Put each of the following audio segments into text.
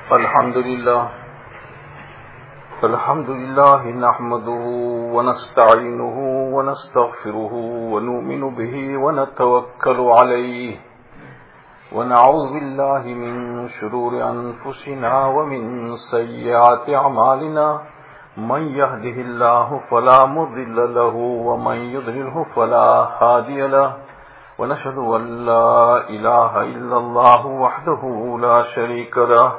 الحمد لله نحمده ونستعينه ونستغفره ونؤمن به ونتوكل عليه ونعوذ بالله من شرور أنفسنا ومن سيئات أعمالنا من يهده الله فلا مضل له ومن يضلله فلا هادي له ونشهد أن لا إله إلا الله وحده لا شريك له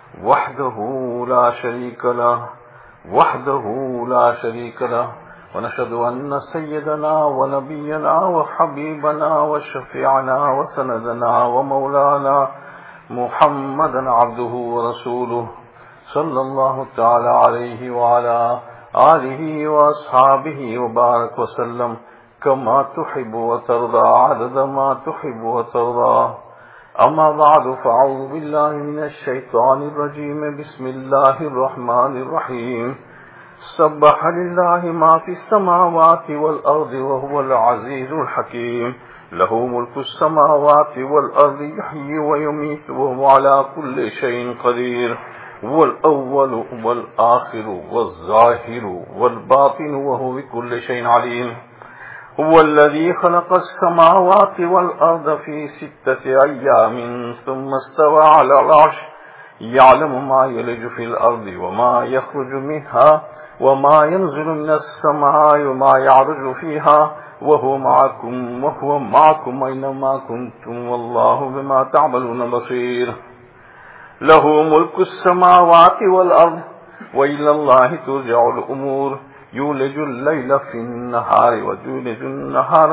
ونشهد أن سيدنا ونبينا وحبيبنا وشفيعنا وسندنا ومولانا محمدا عبده ورسوله صلى الله تعالى عليه وعلى آله وأصحابه وبارك وسلم كما تحب وترضى عدد ما تحب وترضى. أما بعد فأعوذ بالله من الشيطان الرجيم. بسم الله الرحمن الرحيم. سبح لله ما في السماوات والأرض وهو العزيز الحكيم. له ملك السماوات والأرض يحيي ويميت وهو على كل شيء قدير. هو الأول والآخر والظاهر والباطن وهو بكل شيء عليم. هو الذي خلق السماوات والأرض في 6 أيام ثم استوى على العرش يعلم ما يلج في الأرض وما يخرج منها وما ينزل من السماء وما يعرج فيها وهو معكم أينما كنتم والله بما تعملون بصير. له ملك السماوات والأرض وإلى الله ترجع الأمور. يولج الليل في النهار ويولج النهار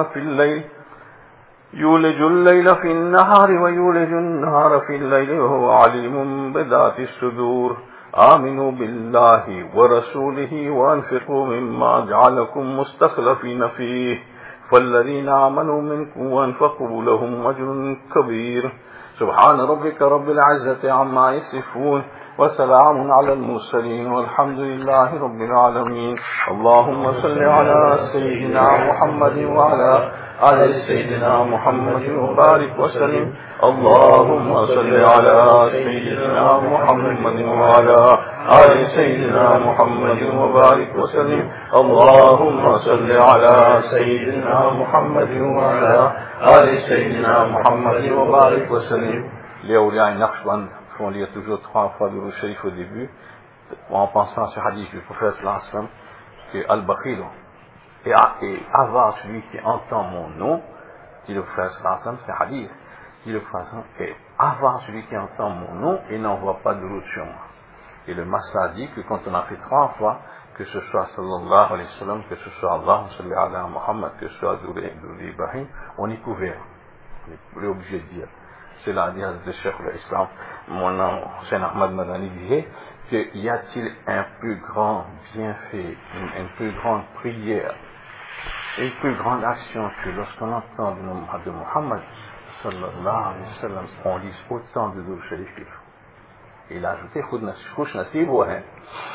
في الليل وهو عليم بذات الصدور. آمنوا بالله ورسوله وأنفقوا مما جعلكم مستخلفين فيه فالذين آمنوا منكم وأنفقوا لهم أجر كبير. سبحان ربك رب العزة عما يصفون وسلام على المرسلين والحمد لله رب العالمين. اللهم صل على سيدنا محمد وعلى آل سيدنا محمد وبارك وسلم. اللهم صل على سيدنا محمد وعلى آل سيدنا محمد وبارك وسلم. اللهم صل على سيدنا محمد وعلى آل سيدنا محمد وبارك وسلم. Les awliya Naqshband font lire toujours 3 fois le Sharif au début, en pensant à ce hadith du prophète sallallahu alayhi wa sallam, que Al-Bakhil et avare celui qui entend mon nom, dit le prophète sallallahu alayhi wa sallam, c'est hadith, dit le prophète sallallahu alayhi wa sallam, et avare celui qui entend mon nom et n'envoie pas de l'autre sur moi. Et le Massa dit que quand on a fait 3 fois, que ce soit sallallahu alayhi wa sallam, que ce soit Allahumma salli ala Muhammad, que ce soit Douli Ibrahim, on est couvert. On est obligé de dire. C'est la dire de Cheikh l'Islam, mon nom, Hussein Ahmad Madani disait que y a-t-il un plus grand bienfait, une plus grande prière, une plus grande action que lorsqu'on entend le nom de Muhammad sallallahu alayhi wa sallam, on lit autant de Doul Sharif qu'il faut. Il a ajouté Khush Nasib wa hai.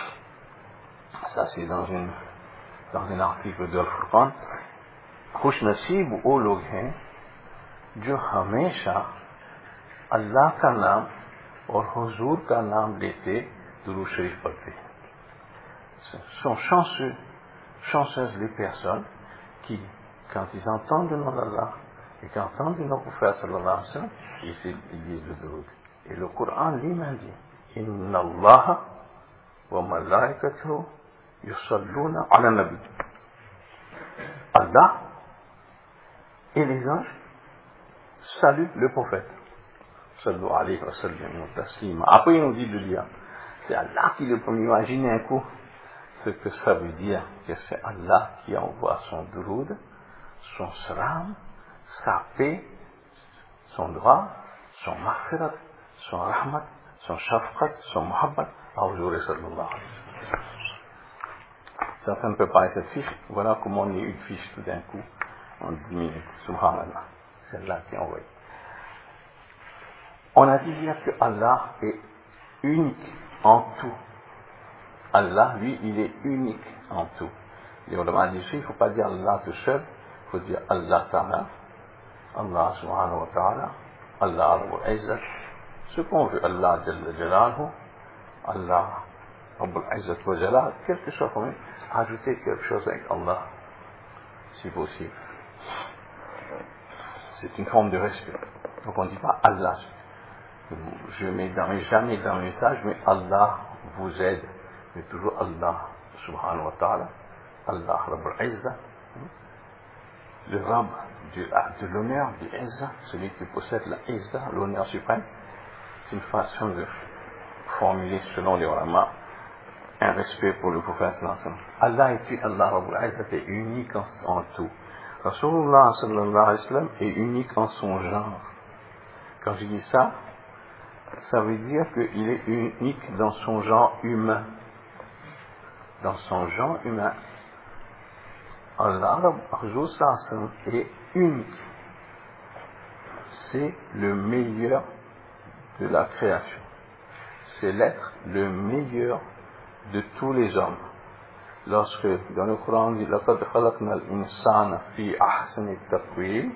Ça c'est dans un article de Al-Furqan. Khush Nasib वो लोग हैं जो हमेशा अल्लाह का नाम और हुजूर का नाम लेते दुरूद शरीफ पढ़ते हैं. Sont chanceuses les personnes qui, quand ils entendent le nom d'Allah et quand ils entendent le nom du prophète sallallahu alayhi wa sallam, ils disent le duroud. Et le Coran lui-même dit Inna Allah wa malaikatahu yusalluna ala nabi. Allah et les anges saluent le prophète. Sallallahu alayhi wa sallam taslima. Après, il nous dit de dire, c'est Allah qui le premier. Imaginez un coup ce que ça veut dire, que c'est Allah qui envoie son duroud, son salam, sa paix, son droit, son maghfirat, son rahmat, son shafqat, son muhabbat, à Huzur sallallahu alayhi wa sallam. Certains ne peuvent pas cette fiche. Voilà comment on lit une fiche tout d'un coup, en 10 minutes. Subhanallah. C'est Allah qui envoie. On a dit hier que Allah est unique en tout. Allah, lui, il est unique en tout. Et on a dit ici, il ne faut pas dire Allah tout seul, il faut dire Allah Ta'ala, Allah Subhanahu wa Ta'ala, Allah Al-Izzat, ce qu'on veut, Allah Jalla Jalaluhu, Allah, Rabbul Izzat wa Jalal, quel que soit quand même, ajouter quelque chose avec Allah, si possible. C'est une forme de respect. Donc on ne dit pas Allah. Je mets jamais dans le message, mais Allah vous aide. Mais toujours Allah, subhanahu wa ta'ala, Allah, Rabbul Izzat, le Rabb de l'honneur, du Izzat, celui qui possède la Izzat, l'honneur suprême. C'est une façon de formuler, selon les ulama, un respect pour le prophète sallallahu alayhi wa sallam. Allah est une, Allah Rabbul Izzat est unique en tout. Rasulullah sallallahu alayhi wa sallam est unique en son genre. Quand je dis ça, ça veut dire qu'il est unique dans son genre humain. Dans son genre humain. Allah Rasul sallallahu alayhi wa sallam est unique. C'est le meilleur de la création. C'est l'être le meilleur de tous les hommes. Lorsque dans le Coran on dit لَقَدْ خَلَقْنَا الْإِنسَانَ فِي أَحْسَنِ التَّقْوِيمِ,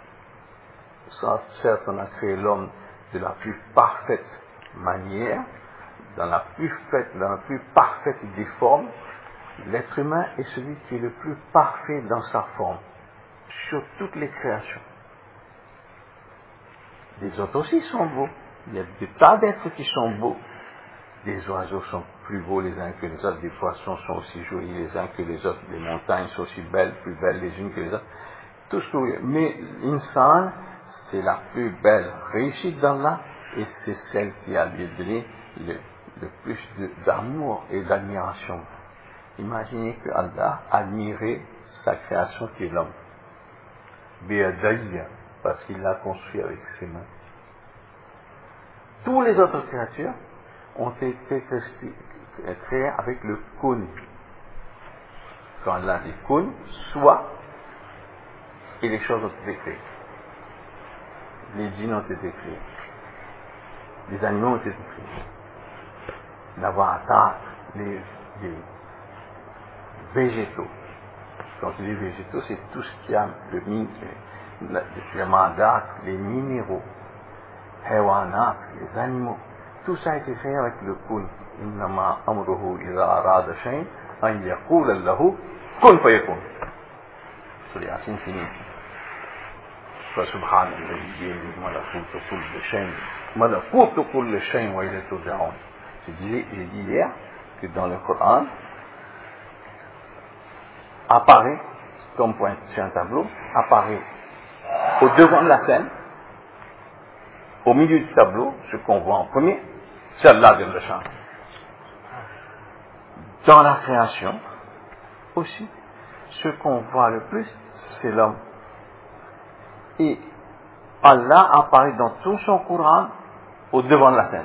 certes on a créé l'homme de la plus parfaite manière, dans la plus parfaite des formes. L'être humain est celui qui est le plus parfait dans sa forme sur toutes les créations. Les autres aussi sont beaux. Il y a des tas d'êtres qui sont beaux. Les oiseaux sont plus beaux les uns que les autres, les poissons sont aussi jolis les uns que les autres, les montagnes sont aussi belles, plus belles les unes que les autres. Tout ce que vous voulez. Mais l'insan, c'est la plus belle réussite d'Allah et c'est celle qui a lui donné le plus d'amour et d'admiration. Imaginez que Allah admirait sa création qui est l'homme. Béadaïa, parce qu'il l'a construit avec ses mains. Toutes les autres créatures ont été créées avec le kun. Quand Allah dit kun, soit, et les choses ont été créées. Les djinns ont été créés. Les animaux ont été créés. Navatat, les végétaux. Quand on dit végétaux, c'est tout ce qui a le mandat, les minéraux, hayawanat, les animaux. Tout ça a été fait avec le kun. Innama amruhu idha arada shayn an yaqula lahu kun fayakun. Sur les racines finies ici. فسبحان الذي بيده ملكوت كل شيء ملكوت كل شيء وإليه ترجعون. J'ai dit hier que dans le Coran apparaît comme point sur un tableau, apparaît au devant de la scène, au milieu du tableau, ce qu'on voit en premier, c'est Allah de Shah. Dans la création aussi, ce qu'on voit le plus, c'est l'homme. Et Allah apparaît dans tout son Coran au devant de la scène.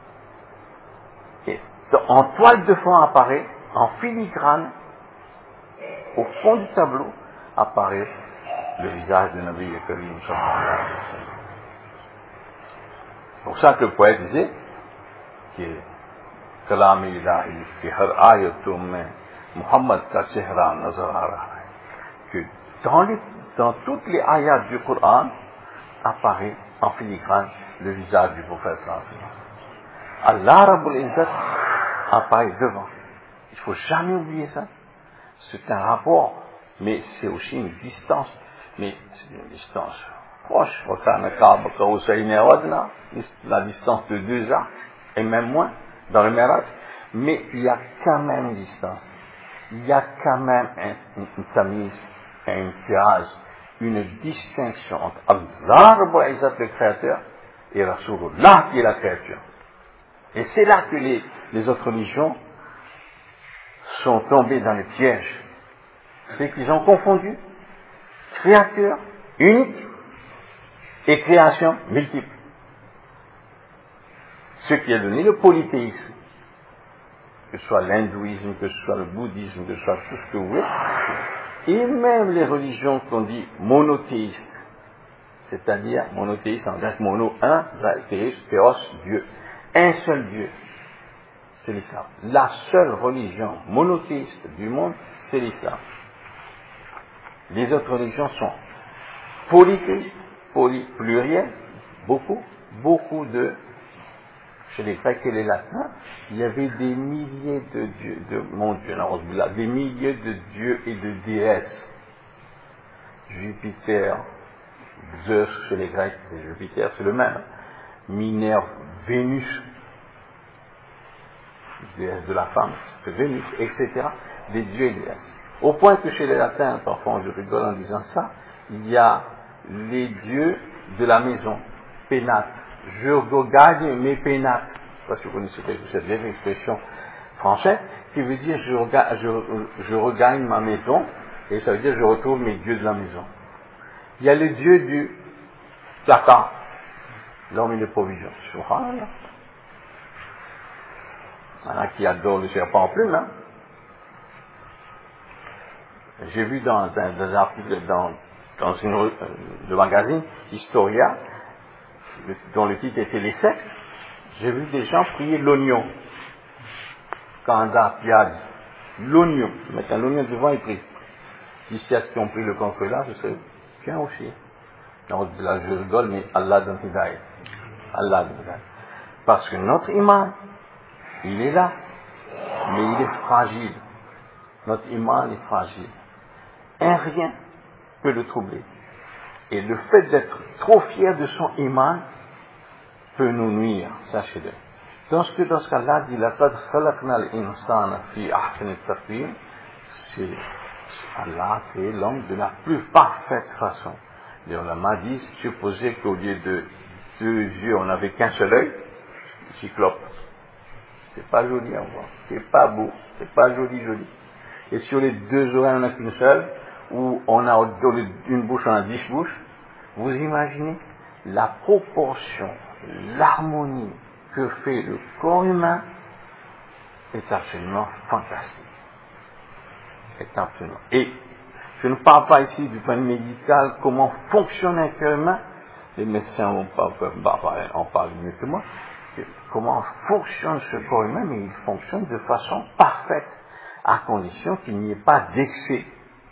Et en toile de fond apparaît, en filigrane, au fond du tableau, apparaît le visage de Nabi Karim sallallahu alayhi wa sallam. C'est pour ça que le poète disait que Kalam ilahi fi har ayatum mein Muhammad ka chehra nazar aa raha hai, que dans toutes les ayats du Coran apparaît en filigrane le visage du prophète sallallahu alayhi wa sallam. Allah Rabbul Izzat apparaît devant. Il ne faut jamais oublier ça. C'est un rapport, mais c'est aussi une distance. Mais c'est une distance proche. La distance de 2 arcs, et même moins, dans le Miraj. Mais il y a quand même une distance. Il y a quand même une tamise, un tirage, une distinction entre Allah, Rabbul Izzat, le créateur, et Rasulullah, qui est la créature. Et c'est là que les autres religions sont tombées dans le piège. C'est qu'ils ont confondu créateur unique et création multiple. Ce qui a donné le polythéisme, que ce soit l'hindouisme, que ce soit le bouddhisme, que ce soit tout ce que vous voulez, et même les religions qu'on dit monothéistes, c'est-à-dire monothéistes en grec mono, un, théos, Dieu, un seul Dieu, c'est l'islam. La seule religion monothéiste du monde, c'est l'islam. Les autres religions sont polythéistes, plurielles, beaucoup de chez les Grecs et les Latins, il y avait des milliers de dieux, des milliers de dieux et de déesses. Jupiter, Zeus chez les Grecs, et Jupiter c'est le même. Minerve, Vénus, déesse de la femme, c'est Vénus, etc. Des dieux et déesses. Au point que chez les Latins, parfois je rigole en disant ça, il y a les dieux de la maison, pénates. Je regagne mes pénates. Je ne sais pas si vous connaissez cette vieille expression française qui veut dire je regagne ma maison, et ça veut dire je retrouve mes dieux de la maison. Il y a le dieu du placard, l'homme et les provisions. Subhanallah. Il y en a qui adorent le serpent en plume, hein. J'ai vu dans des articles dans le magazine Historia, dont le titre était Les sectes, j'ai vu des gens prier l'oignon. Kanda, Piad, l'oignon. Ils mettent un oignon devant et prient. Ici, à ceux qui ont pris le contre là, je sais bien aussi. Donc là, je rigole, mais Allah donne Hidayah. Allah donne Hidayah. Parce que notre iman, il est là, mais il est fragile. Notre iman est fragile. Un rien peut le troubler. Et le fait d'être trop fier de son iman peut nous nuire, sachez-le. Lorsqu'Allah dit لَقَدْ خَلَقْنَا الْإِنسَانَ فِي أَحْسَنِ التَّقْوِيمِ, c'est Allah a créé l'homme de la plus parfaite façon. Les ulama disent, supposez qu'au lieu de 2 yeux, on n'avait qu'un seul œil, cyclope. C'est pas joli à voir, c'est pas beau, c'est pas joli. Et sur les 2 oreilles, on n'a qu'une seule, ou on a une bouche, on a 10 bouches. Vous imaginez la proportion, l'harmonie que fait le corps humain est absolument fantastique. Est absolument. Et je ne parle pas ici du point de vue médical, comment fonctionne un cœur humain. Les médecins en parlent mieux que moi. Comment fonctionne ce corps humain, mais il fonctionne de façon parfaite, à condition qu'il n'y ait pas d'excès.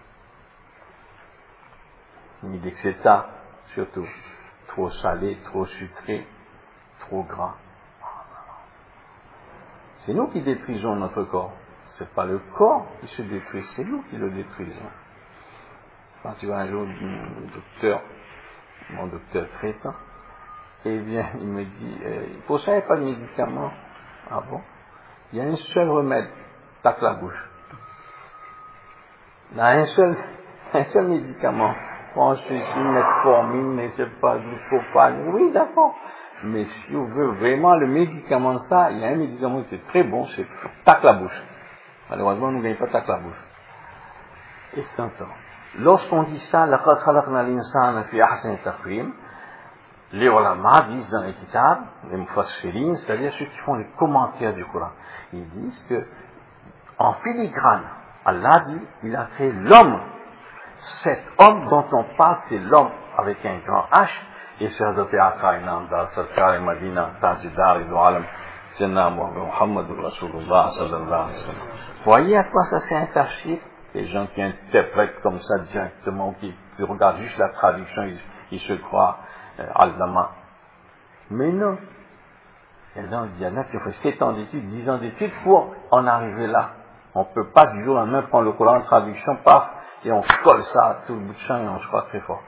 Ni d'excès de ça, surtout. Trop salé, trop sucré, trop gras. C'est nous qui détruisons notre corps. C'est pas le corps qui se détruit, c'est nous qui le détruisons. Quand tu vois un jour mon docteur traitant, eh bien, il me dit, pour ça, il n'y a pas de médicament. Ah bon? Il y a un seul remède, tape la bouche. Il y a un seul médicament. Prends ceci, metformine, mais c'est pas glucopane. Oui, d'accord. Mais si on veut vraiment le médicament, ça, il y a un médicament qui est très bon, c'est tac la bouche. Malheureusement, on ne gagne pas tac la bouche. Et c'est ça. Lorsqu'on dit ça, لَقَدْ خَلَقْنَا الْإِنسَانَ فِي أَحْسَنِ تَقْوِيمٍ, les ulama disent dans les kitabs, les mufassirin, c'est-à-dire ceux qui font les commentaires du Coran, ils disent que, en filigrane, Allah dit, il a créé l'homme. Cet homme dont on parle, c'est l'homme avec un grand H, et c'est Hazrat Aqainam, Dar Sarkar et Madina, Tajidar et Alam, Jannah Muhammad Rasulullah sallallahu alayhi wa sallam. Voyez à quoi ça c'est un tafsir? Les gens qui interprètent comme ça directement, qui regardent juste la traduction, ils se croient Al-Lama. Mais non. Il y en a qui ont fait 7 ans d'études, 10 ans d'études pour en arriver là. On ne peut pas du jour au lendemain prendre le Coran en traduction, paf, et on colle ça à tout le bout de champ et on se croit très fort.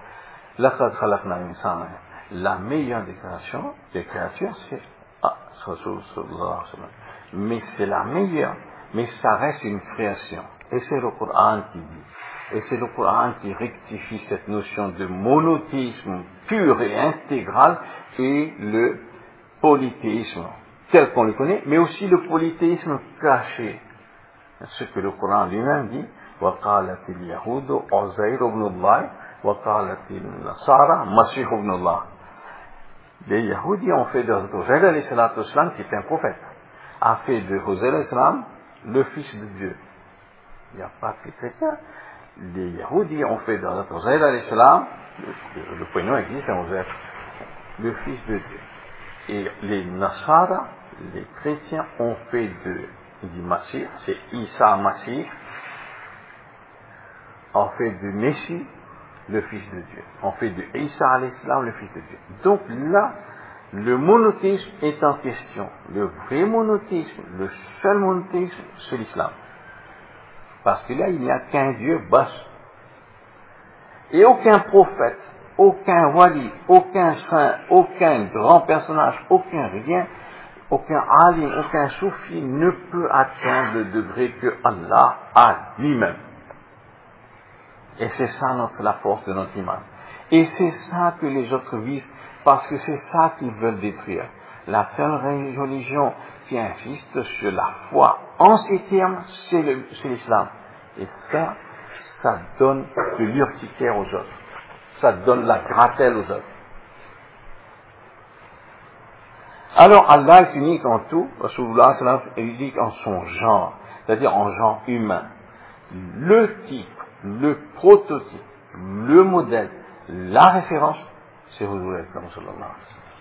La meilleure des créatures, c'est Rasul sallallahu alayhi wa sallam. Mais c'est la meilleure, mais ça reste une création. Et c'est le Coran qui dit. Et c'est le Coran qui rectifie cette notion de monothéisme pur et intégral et le polythéisme tel qu'on le connaît, mais aussi le polythéisme caché. Ce que le Coran lui-même dit, وَقَالَتِ الْيَهُودُ عُزَيْرُ بْنُ اللَّهِ وَقَالَتِ النَّصَارَى مَسِيحُ بْنُ اللَّهِ. Les Yahoudis ont fait de Uzair alayhi salatu wassalam, qui est un prophète, a fait de Uzair alayhi salam le fils de Dieu. Il n'y a pas que les chrétiens. Les Yahoudis ont fait de Uzair alayhi salam, le prénom existe, Uzair, le fils de Dieu. Et les Nasara, les chrétiens, ont fait du Masih, c'est Isa Masih, ont fait du Messie, le fils de Dieu. On fait de Isa alayhi salam, le fils de Dieu. Donc là, le monothéisme est en question. Le vrai monothéisme, le seul monothéisme, c'est l'islam. Parce que là, il n'y a qu'un Dieu boss. Et aucun prophète, aucun wali, aucun saint, aucun grand personnage, aucun rien, aucun alim, aucun soufi ne peut atteindre le degré que Allah a lui-même. Et c'est ça la force de notre iman. Et c'est ça que les autres visent, parce que c'est ça qu'ils veulent détruire. La seule religion qui insiste sur la foi en ces termes, c'est l'islam. Et ça donne de l'urticaire aux autres. Ça donne la gratelle aux autres. Alors Allah est unique en tout, Rasulullah est unique en son genre, c'est-à-dire en genre humain. Le type, le prototype, le modèle, la référence, c'est Rasulullah sallallahu alayhi wa sallam.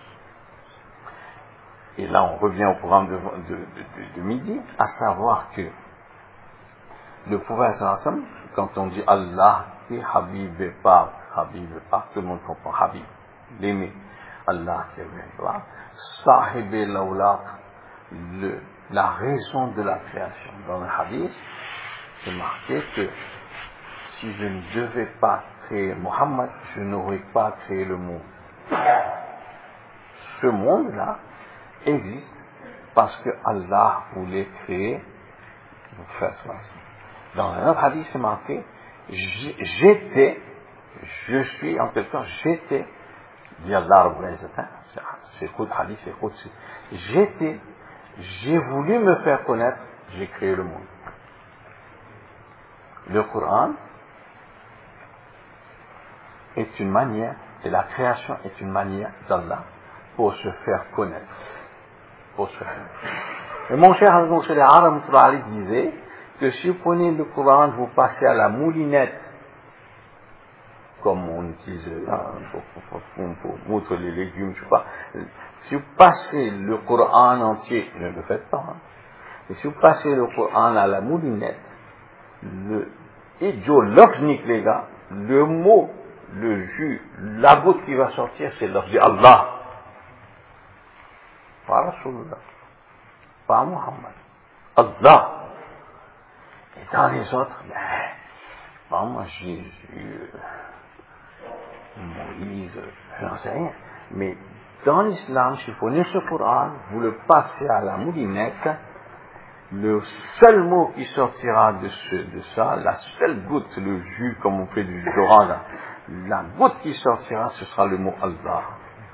Et là, on revient au programme de midi, à savoir que le prophète sallallahu alayhi wa sallam, quand on dit Allah et Habib et pas, tout le monde comprend Habib, l'aimer. Allah qui est le Sahib et l'awlaq, la raison de la création. Dans le hadith, c'est marqué que si je ne devais pas créer Mohammed, je n'aurais pas créé le monde. Ce monde-là existe parce que Allah voulait créer le prophète. Dans un autre hadith, c'est marqué je suis, en quelque sorte, j'étais, dit Allah, c'est hadith, c'est Qudsi. J'ai voulu me faire connaître, j'ai créé le monde. Le Coran est une manière, et la création est une manière d'Allah pour se faire connaître. Et mon cher Hazrat Moussali Aram disait que si vous prenez le Coran, vous passez à la moulinette, comme on utilise pour moudre les légumes, je sais pas. Si vous passez le Coran entier, ne le faites pas, hein. Et si vous passez le Coran à la moulinette, le idéologique, les gars, le mot, le jus, la goutte qui va sortir, c'est l'offre Allah. Pas Rasulullah, pas Muhammad, Allah. Et dans les autres, moi, Jésus, Moïse, je n'en sais rien. Mais dans l'islam, si vous prenez ce Coran, vous le passez à la moulinette, le seul mot qui sortira de ça, la seule goutte, le jus, comme on fait du jus d'orange, la goutte qui sortira, ce sera le mot Allah.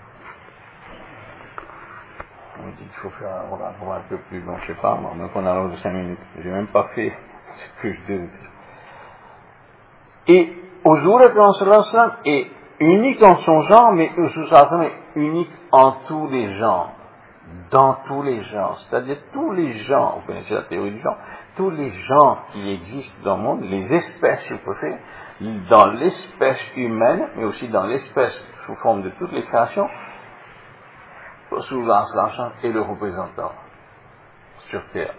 On dit qu'il faut faire un peu plus long, je sais pas, moi, même qu'on a l'heure de 5 minutes. J'ai même pas fait ce que je devais faire. Et aujourd'hui, le Prophète est unique en son genre, mais le Prophète est unique en tous les genres. Dans tous les genres. C'est-à-dire tous les genres, vous connaissez la théorie du genre, tous les genres qui existent dans le monde, les espèces, si vous préférez, dans l'espèce humaine, mais aussi dans l'espèce sous forme de toutes les créations, Rasulullah est le représentant sur terre.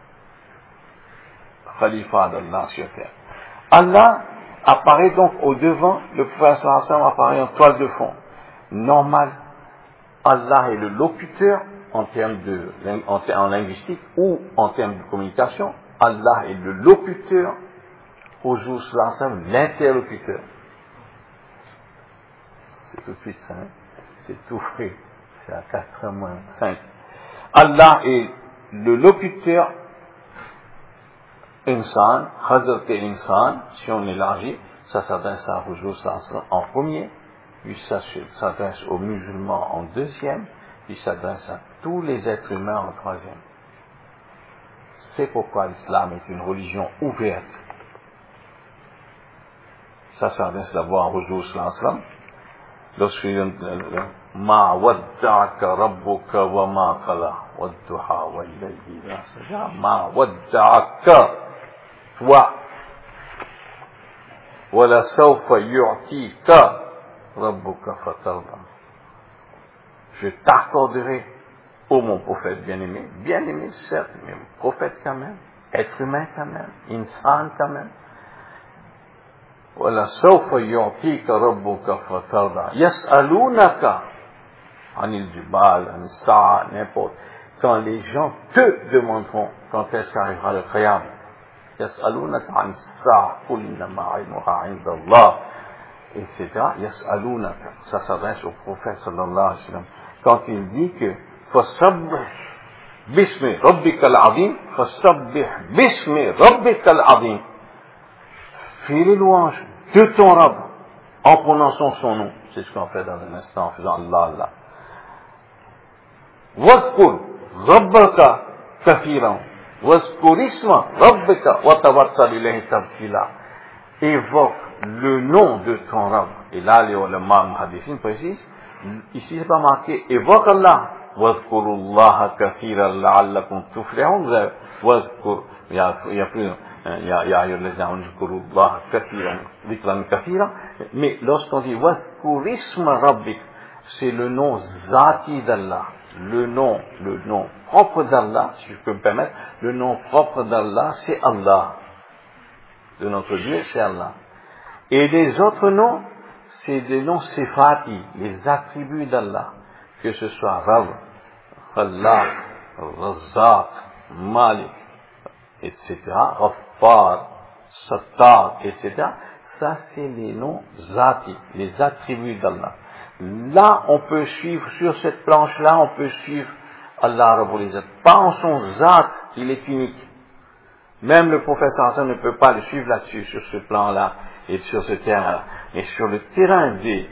Khalifa d'Allah sur terre. Allah apparaît donc au devant, le prophète apparaît en toile de fond. Normal, Allah est le locuteur en termes en linguistique ou en termes de communication. Allah est le locuteur, au jour l'interlocuteur. C'est tout de suite ça, hein? C'est tout frais. C'est à 4-5. Allah est le locuteur insan, Hazrat al-Insan, si on élargit, ça s'adresse à Huzur en premier, puis ça s'adresse aux musulmans en deuxième, puis ça s'adresse à tous les êtres humains en troisième. C'est pourquoi l'islam est une religion ouverte. Ça s'adresse d'abord à Huzur sallam. Lorsque ma wadda'aka rabbuka wa ma qala wadduha wal layli idha saja ma wadda'aka toi wala sawfa yu'tika rabbuka fatarda. Je t'accorderai, ô mon prophète bien-aimé certes, mais prophète quand même, être humain quand même, insan quand même. وَلَسَوْفَ يُعْطِيكَ رَبُّكَ فَتَرْضَى يَسْأَلُونَكَ Anil Jubal, Anil Sa'a, n'importe. Quand les gens te demanderont quand est-ce qu'arrivera le Qiyam, Yas'alunaka Anil Sa'a, Qul innama ilmuha 'inda Allah, etc. Yas'alunaka, ça s'adresse au prophète sallallahu alayhi wa sallam. Quand il dit que fasabbih bismi rabbikal azim, fasabbih bismi rabbikal azim, fais les louanges de ton Rabb en prononçant son nom. C'est ce qu'on fait dans un instant en faisant Allah, Allah. Wazkur rabbaka kathiran, wazkur isma rabbika wa tawakkal ilayhi tabtila. Évoque le nom de ton Rabb. Et là, les ulama muhaddithin précisent, ici c'est pas marqué évoque Allah. Wazkurullaha kathiran la'allakum tuflihun. Wazkur, il y a plus, il y a wazkurullaha kathiran, dhikran kathira. Mais lorsqu'on dit wazkur isma rabbik, c'est le nom zati d'Allah. Le nom propre d'Allah, si je peux me permettre, le nom propre d'Allah, c'est Allah. De notre Dieu, c'est Allah. Et les autres noms, c'est des noms sifati, les attributs d'Allah. Que ce soit Rabb, Khallaq, Razzaq, Malik, etc., Ghaffar, Sattar, etc. Ça, c'est les noms zati, les attributs d'Allah. Là, on peut suivre, sur cette planche-là, on peut suivre Allah Rabbul Izzat. Pas en son zat, il est unique. Même le professeur Hassan ne peut pas le suivre là-dessus, sur ce plan-là, et sur ce terrain-là. Mais sur le terrain des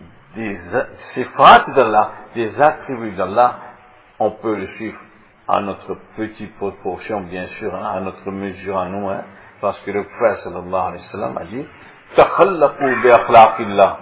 sifat d'Allah, des attributs d'Allah, on peut le suivre à notre petite proportion, bien sûr, à notre mesure à nous, parce que le prophète sallallahu alayhi wa sallam a dit, takhallaqu bi akhlaqillah.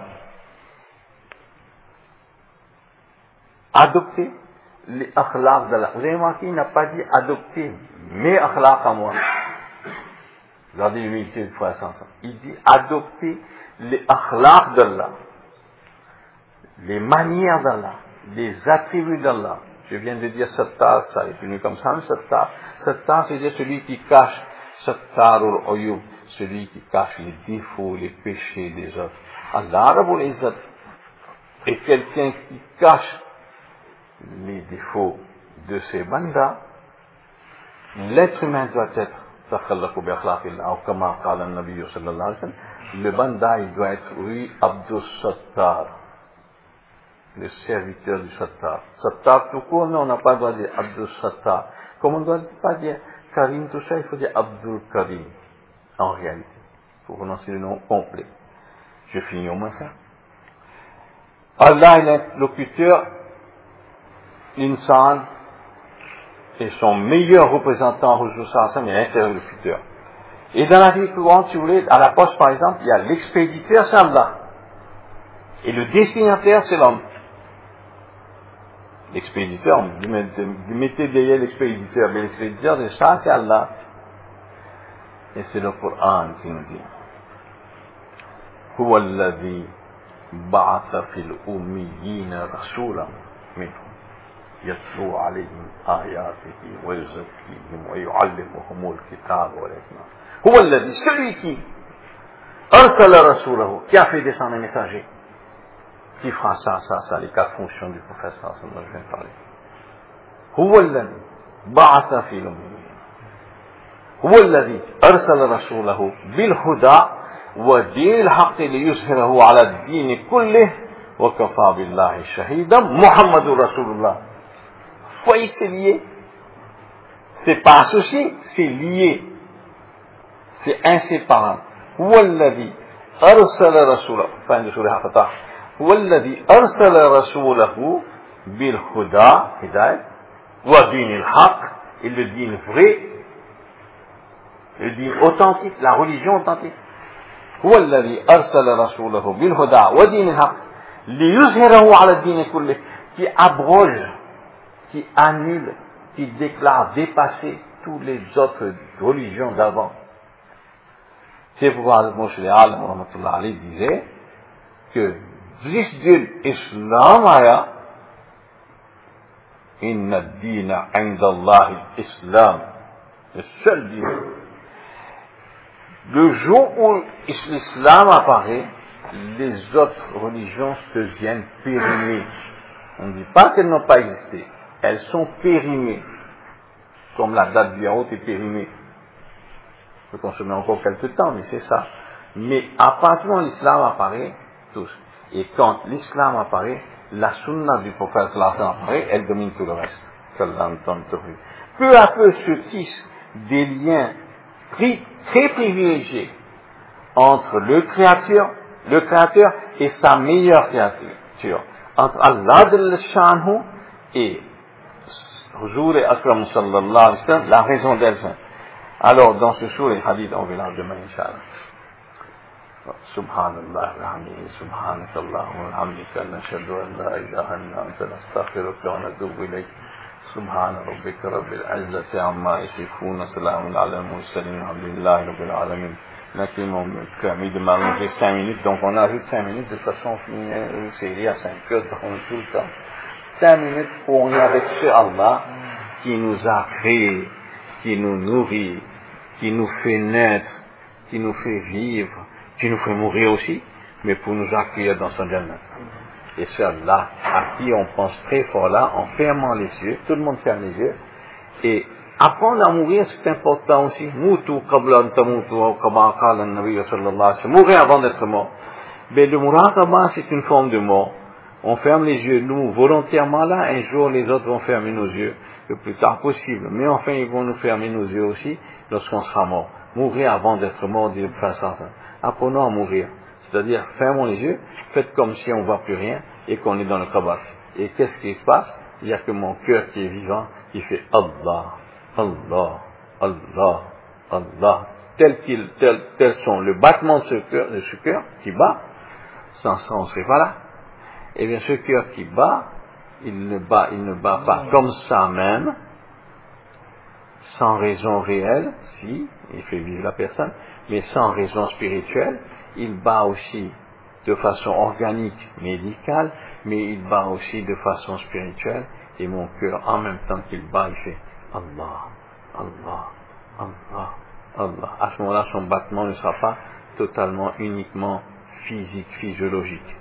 Adopter les akhlaq d'Allah. Vous avez remarqué, il n'a pas dit adopter mes akhlaq à moi. Regardez l'humilité du prophète sallallahu alayhi wa sallam. Il dit adopter les akhlaq d'Allah, les manières d'Allah, les attributs d'Allah. Je viens de dire Sattar, ça est venu comme ça, Sattar. Sattar, c'est-à-dire celui qui cache, Sattarul Uyub, celui qui cache les défauts, les péchés des autres. Allah Rabbul Izzat est quelqu'un qui cache les défauts de ses bandas. L'être humain doit être takhallaqu bi akhlaqillah, ou kama qala an-nabiy sallallahu alayhi wa sallam. Le banda, il doit être, oui, Abdus Sattar, le serviteur du Sattar. Sattar tout court, mais on n'a pas le droit de dire Abdul Sattar. Comme on ne doit pas dire Karim, tout ça, il faut dire Abdul Karim. En réalité, il faut prononcer le nom complet. Je finis au moins ça. Allah est l'interlocuteur, l'insan, et son meilleur représentant, Huzur Sallallahu est l'interlocuteur. Et dans la vie courante, si vous voulez, à la poste par exemple, il y a l'expéditeur, c'est Allah. Et le destinataire, c'est l'homme. L'expéditeur, vous mettez derrière l'expéditeur, mais l'expéditeur de ça, c'est Allah. Et c'est le Coran qui nous dit هو الذي بعث في الأميين رسولا منهم يتلو عليهم آياته ويزكيهم ويعلمهم الكتاب والحكمة. هو الذي, celui qui أرسل رسوله, qui a fait descendre un messager, qui fera ça, les quatre fonctions du prophète sallallahu dont je viens de parler. هو الذي بعث في الأميين, هو الذي أرسل رسوله بالهدى ودين الحق ليظهره على الدين كله وكفى بالله شهيدا محمد رسول الله. Vous voyez que c'est lié. C'est pas associé, c'est lié. C'est inséparable. هو الذي أرسل رسوله, fin de Surah Al-Fatah. هو الذي أرسل رسوله بالهدى, هداية, ودين الحق, et le din vrai, le din authentique, la religion authentique. هو الذي أرسل رسوله بالهدى ودين الحق ليظهره على الدين كله, qui abroge, qui annule, qui déclare dépasser toutes les autres religions d'avant. C'est pourquoi Moshe al rahmatullah alayhi disait que Zisdil Islam aya inna ad-dina 'inda Allah al-Islam, le seul din. Le jour où l'islam apparaît, les autres religions deviennent pérennes. On ne dit pas qu'elles n'ont pas existé. Elles sont périmées. Comme la date du yaourt est périmée. On peut consommer encore quelques temps, mais c'est ça. Mais à partir du moment où l'islam apparaît, tous. Et quand l'islam apparaît, la sunna du prophète sallallahu alayhi wa sallam apparaît, elle domine tout le reste. Peu à peu se tissent des liens très privilégiés entre le créateur et sa meilleure créature. Entre Allah Jalla Sha'nuhu et Huzur et Akram sallallahu alayhi wa sallam, la raison d'être. Alors, dans ce jour, les hadiths, on verra demain, Inch'Allah. Subhanallah, alhamdulillah, subhanakallah, walhamdulillah, nashhadu an la ilaha illa anta nastaghfiruka wa natubu ilayk. Subhana rabbika rabbil izzati amma yasifun, salamun ala al-mursalin, alhamdulillahi rabbil alamin. Maintenant, on me permis de m'allonger 5 minutes, donc on ajoute 5 minutes, de toute façon, on finit une série à 5 heures, donc tout le temps. 5 minutes pour on est avec ce Allah qui nous a créés, qui nous nourrit, qui nous fait naître, qui nous fait vivre, qui nous fait mourir aussi, mais pour nous accueillir dans son Jannah. Et c'est Allah à qui on pense très fort là, en fermant les yeux, tout le monde ferme les yeux, et apprendre à mourir, c'est important aussi. Moutou qabla an tamutu, kama qala an-nabiy sallallahu alayhi wa sallam. Mourir avant d'être mort. Mais le muraqaba, c'est une forme de mort. On ferme les yeux, nous, volontairement là, un jour les autres vont fermer nos yeux, le plus tard possible. Mais enfin, ils vont nous fermer nos yeux aussi, lorsqu'on sera mort. Mourir avant d'être mort, dit le prophète. Apprenons à mourir. C'est-à-dire, fermons les yeux, faites comme si on ne voit plus rien, et qu'on est dans le kabaf. Et qu'est-ce qui se passe? Il n'y a que mon cœur qui est vivant, qui fait Allah, Allah, Allah, Allah. Tels sont le battement de ce cœur qui bat, sans ça on ne serait pas là. Eh bien, ce cœur qui bat, il ne bat pas comme ça même, sans raison réelle, si, il fait vivre la personne, mais sans raison spirituelle. Il bat aussi de façon organique, médicale, mais il bat aussi de façon spirituelle. Et mon cœur, en même temps qu'il bat, il fait Allah, Allah, Allah, Allah. À ce moment-là, son battement ne sera pas totalement, uniquement physique, physiologique.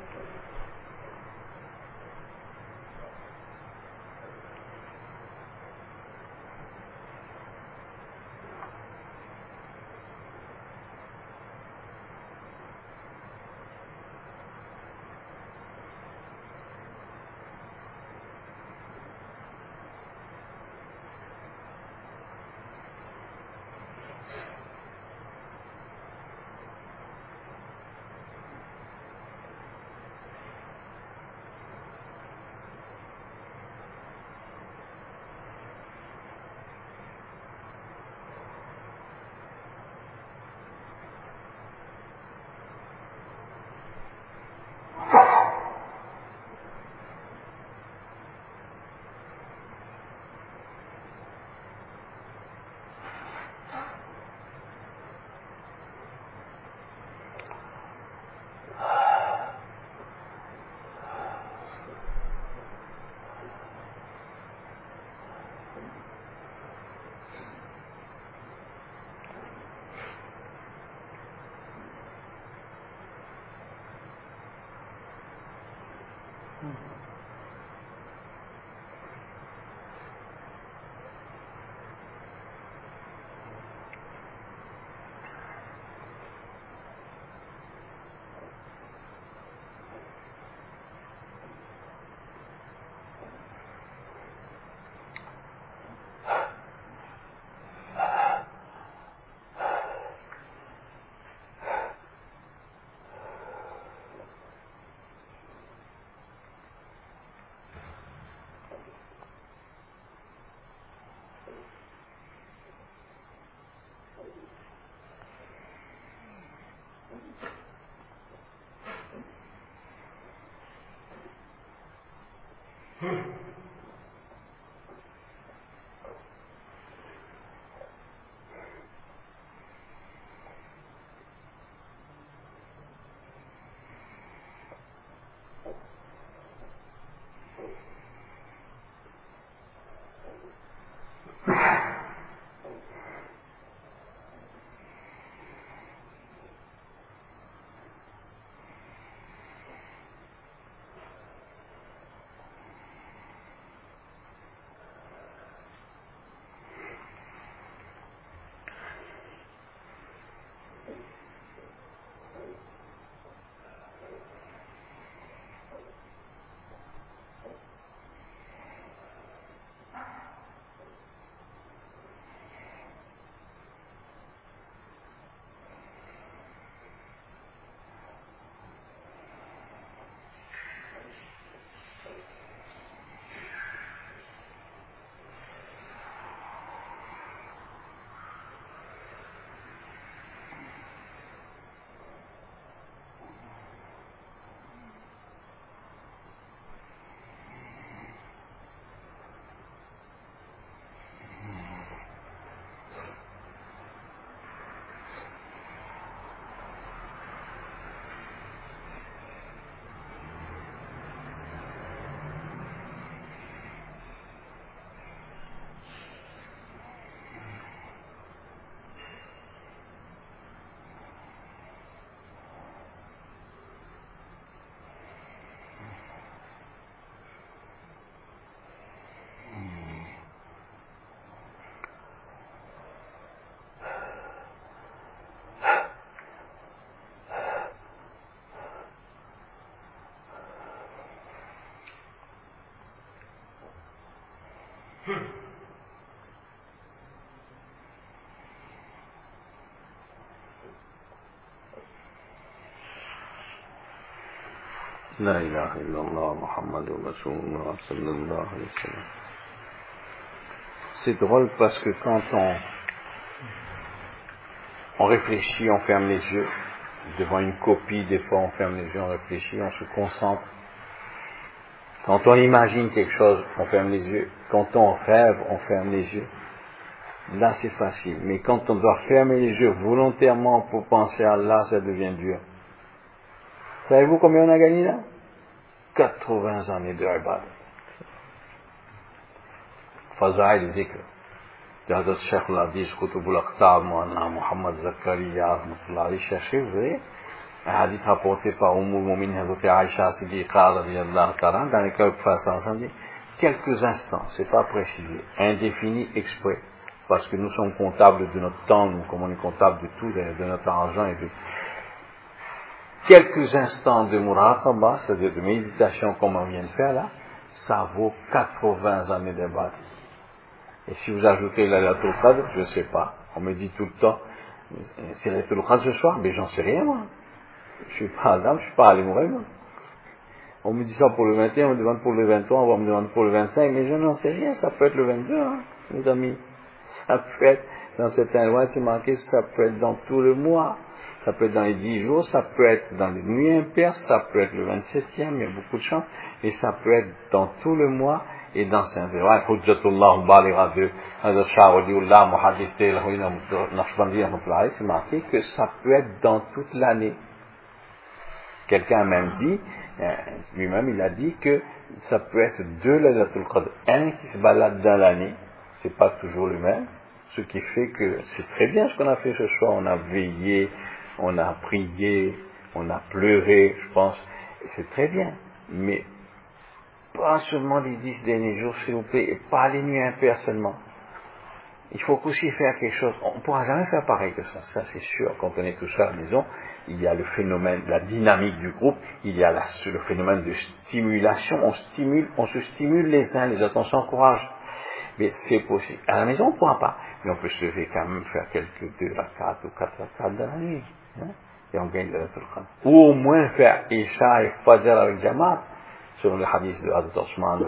La ilaha illallah Muhammadur Rasulullah sallallahu alayhi wa sallam. C'est drôle parce que quand on réfléchit, on ferme les yeux. Devant une copie, des fois on ferme les yeux, on réfléchit, on se concentre. Quand on imagine quelque chose, on ferme les yeux. Quand on rêve, on ferme les yeux. Là c'est facile. Mais quand on doit fermer les yeux volontairement pour penser à Allah, ça devient dur. Savez-vous combien on a gagné là? 80 années de ibad. Fazaïl zikr. De Hazrat Cheikh al-Hadith, Qutubul Aqtab, Muhammad Zakaria, cherchez, vous voyez, un hadith rapporté par Ummul Mu'minin Hazrat Aisha Siddiqa, radiyallahu ta'ala, dans lequel on passe ensemble, quelques instants, c'est pas précisé, indéfini exprès, parce que nous sommes comptables de notre temps, nous, comme on est comptable de tout, de notre argent et de quelques instants de muraqabah, c'est-à-dire de méditation comme on vient de faire là, ça vaut 80 années d'ibad. Et si vous ajoutez la Laylatul Qadr, je ne sais pas, on me dit tout le temps, c'est la Laylatul Qadr ce soir, mais j'en sais rien moi. Je suis pas Adam, je suis pas allé mourir moi. On me dit ça pour le 21, on me demande pour le 23, on me demande pour le 25, mais je n'en sais rien, ça peut être le 22, hein, mes amis. Ça peut être, dans certains lois, c'est marqué, ça peut être dans tout le mois. Ça peut être dans les 10 jours, ça peut être dans les nuits impaires, ça peut être le 27e, il y a beaucoup de chances, et ça peut être dans tout le mois et dans certains riwayat. Hujjatullah al-Baligha de Hazrat Shah Waliullah Muhaddith Naqshbandi, c'est marqué que ça peut être dans toute l'année. Quelqu'un a même dit, lui-même il a dit que ça peut être deux Laylatul Qadr, un qui se balade dans l'année, c'est pas toujours le même, ce qui fait que c'est très bien ce qu'on a fait ce soir, on a veillé, on a prié, on a pleuré, je pense, c'est très bien, mais pas seulement les 10 derniers jours, s'il vous plaît, et pas les nuits impaires seulement. Il faut aussi faire quelque chose, on ne pourra jamais faire pareil que ça c'est sûr, quand on est tout seul à la maison, il y a le phénomène, la dynamique du groupe, il y a le phénomène de stimulation, on se stimule les uns les autres, on s'encourage. Mais c'est possible. À la maison, on ne pourra pas. Mais on peut se lever quand même, faire quelques 2 rakats ou 4 rakats dans la nuit. Hein? Et on gagne le Qadr. Ou au moins faire Isha et Fajr avec Jamaat. Sur le hadith de Hazrat Osman,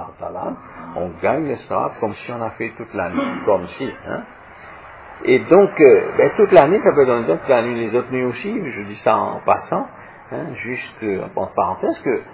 on gagne le sawab comme si on a fait toute la nuit. Comme si. Hein? Et donc, toute l'année, ça peut donner toute la nuit, les autres nuits aussi. Je dis ça en passant. Hein, juste en parenthèse que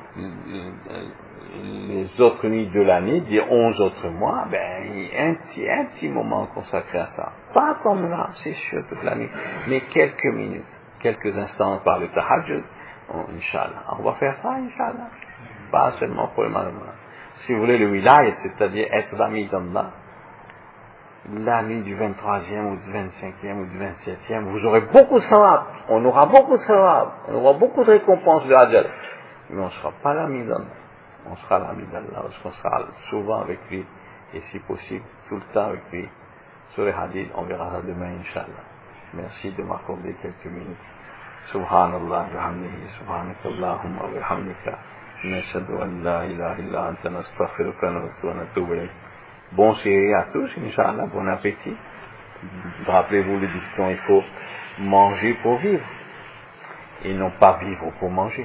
les autres nuits de l'année, des 11 autres mois, il y a un petit moment consacré à ça. Pas comme là, c'est sûr, toute la nuit, mais quelques minutes, quelques instants par le tahajjud, Inch'Allah. On va faire ça, Inch'Allah. Pas seulement pour le malheur. Si vous voulez le wilayat, c'est-à-dire être l'ami d'Allah, la nuit du 23e ou du 25e ou du 27e, vous aurez beaucoup de sawab. On aura beaucoup de sawab. On aura beaucoup de récompenses de Hajjal. Mais on ne sera pas l'ami d'Allah. On sera l'ami d'Allah parce qu'on sera souvent avec lui. Et si possible, tout le temps avec lui. Sur les hadiths, on verra ça demain, Inch'Allah. Merci de m'accorder quelques minutes. Subhanallah, bihamdihi, subhanakallahumma wa bihamdika. Nashhadu an la ilaha illa anta nastaghfiruka wa natubu ilayk. Bon série à tous, Inch'Allah, bon appétit. Rappelez-vous le dicton, il faut manger pour vivre et non pas vivre pour manger.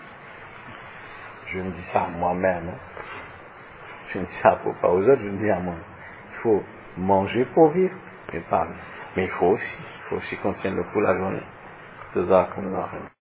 Je me dis ça à moi-même. Hein. Je ne dis ça pas aux autres, je me dis à moi. Il faut manger pour vivre, mais pas vivre. Mais il faut aussi qu'on tienne le coup la journée. Jazakumullah.